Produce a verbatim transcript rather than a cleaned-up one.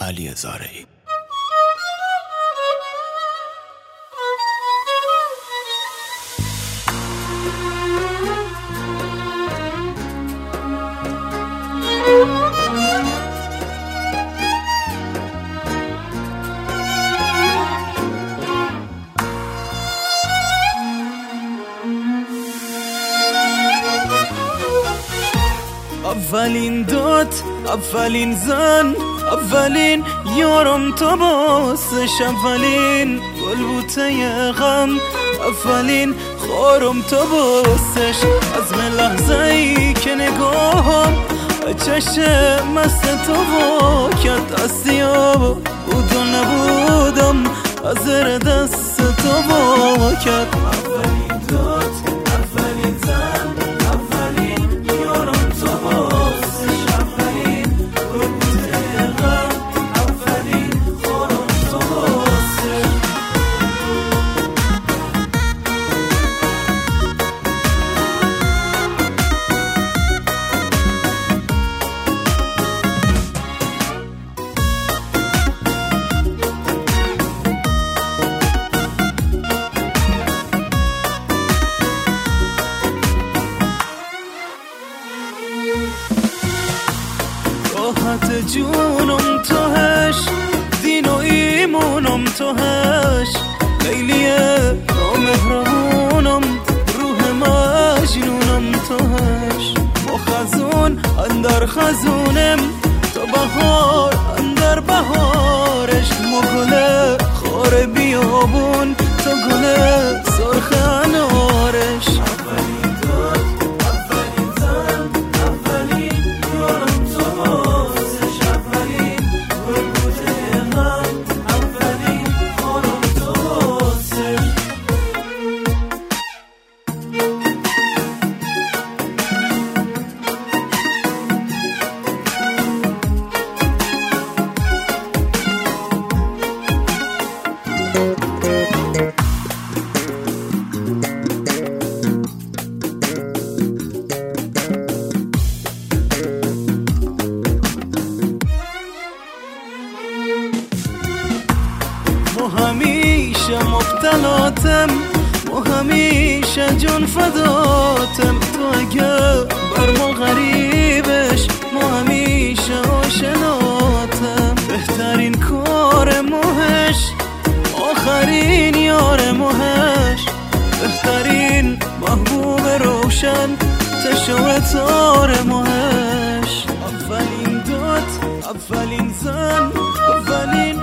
علی زارعی. اولین داد، اولین زن، اولین یارم تو باسش، اولین گلبوته غم، اولین خارم تو باسش. از من لحظه ای که نگاهم چشم مست تو وا کرد، دستیاب بود و نبودم از زیر دست تو وا کرد. اولین داد، اولین زن، اولین یارم تو باسش، اولین گلبوته غم، اولین خارم تو باسش. راحت جونم توهش، دین و ایمونم توهش، لیلیه نامهربونم، روح مجنونم توهش. ما خزون اندر خزونم، تو بهار اندر بهارش. ما گله خار بیابون، تو گله سرخ انارش. اولین داد، اولین زن، اولین یارم تو باسش، اولین گلبوته غم، اولین خارم تو باسش. ما همیشه مبتلاتم، ما همیشه جون فداتم. تو اگه بر ما غریبش، ما همیشه آشناتم. بهترین کار موهش، آخرین یار موهش، بهترین محبوب روشن، تشو تار موهش. اولین داد، اولین زن، اولین